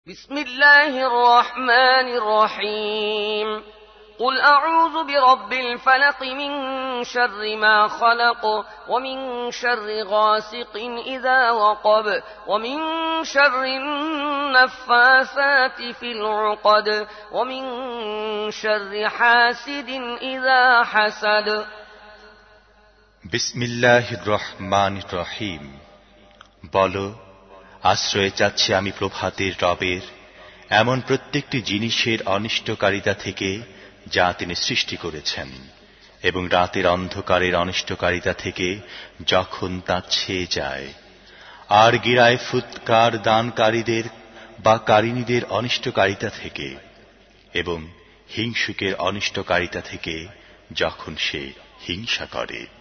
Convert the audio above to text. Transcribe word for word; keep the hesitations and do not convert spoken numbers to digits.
بسم الله الرحمن الرحيم قل أعوذ برب الفلق من شر ما خلق ومن شر غاسق إذا وقب ومن شر النفاثات في العقد ومن شر حاسد إذا حسد বিসমিল্লাহির রহমানির রহিম। বলো, আশ্রয় চাচ্ছি আমি প্রভাতের রবের এমন প্রত্যেকটি জিনিসের অনিষ্টকারিতা থেকে যা তিনি সৃষ্টি করেছেন, এবং রাতের অন্ধকারের অনিষ্টকারিতা থেকে যখন তা ছেয়ে যায়, আর গিরায় ফুৎকার দানকারীদের বা কারিনীদের অনিষ্টকারিতা থেকে, এবং হিংসুকের অনিষ্টকারিতা থেকে যখন সে হিংসা করে।